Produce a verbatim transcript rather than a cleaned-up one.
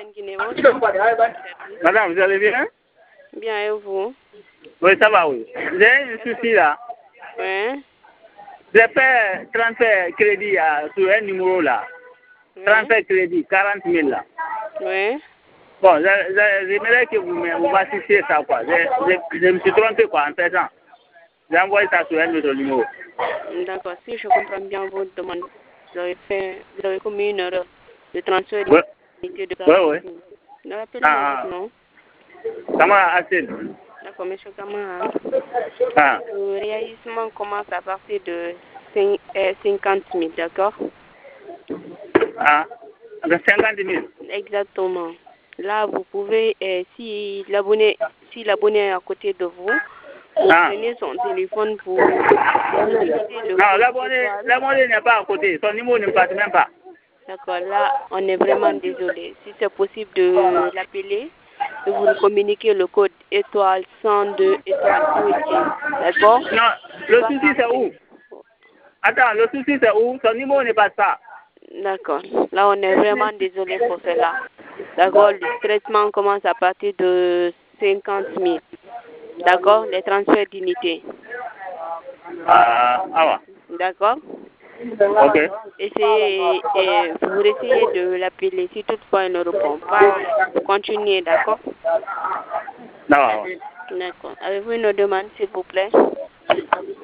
Guinée. Bonjour. Madame, vous allez bien? Bien, et vous? Oui, ça va, oui. J'ai un souci là. Oui. J'ai fait transfert crédit à, sur un numéro là. Oui. Transfert crédit, quarante mille là. Oui. Bon, je- je- j'aimerais que vous me- vous m'assistiez ça quoi. Je, je, je me suis trompé quoi en faisant. J'ai envoyé ça sur un autre numéro. D'accord. Si je comprends bien votre demande, vous avez fait, vous avez commis une erreur de transfert Oui, d'identité de oui, quarante oui. mille. Rappelez-moi Ah, votre ah. nom. Comment Assine? D'accord, monsieur Kamara. Ah, Le réalisme commence à partir de cinq- euh, cinquante mille, d'accord? ah. Avec cinquante mille. Exactement. Là, vous pouvez, euh, si l'abonné, si l'abonné est à côté de vous, vous Ah. prenez son téléphone, vous, vous digitez le Non, code l'abonné étoile. l'abonné n'est pas à côté. Son numéro ne passe même pas. D'accord. Là, on est vraiment désolé. Si c'est possible de l'appeler, de vous communiquer le code étoile cent deux étoile un dièse. D'accord? Non, le Soit souci c'est où? entré. Attends, le souci c'est où? Son numéro ne passe pas. D'accord. Là, on est vraiment désolé pour cela. D'accord. Le traitement commence à partir de cinquante mille. D'accord. Les transferts d'unités. Ah, ah D'accord. ouais. Ok. Essayez, et vous essayez de l'appeler. Si toutefois il ne répond pas, vous continuez. D'accord. Non, ouais. D'accord. Avez-vous une demande, s'il vous plaît?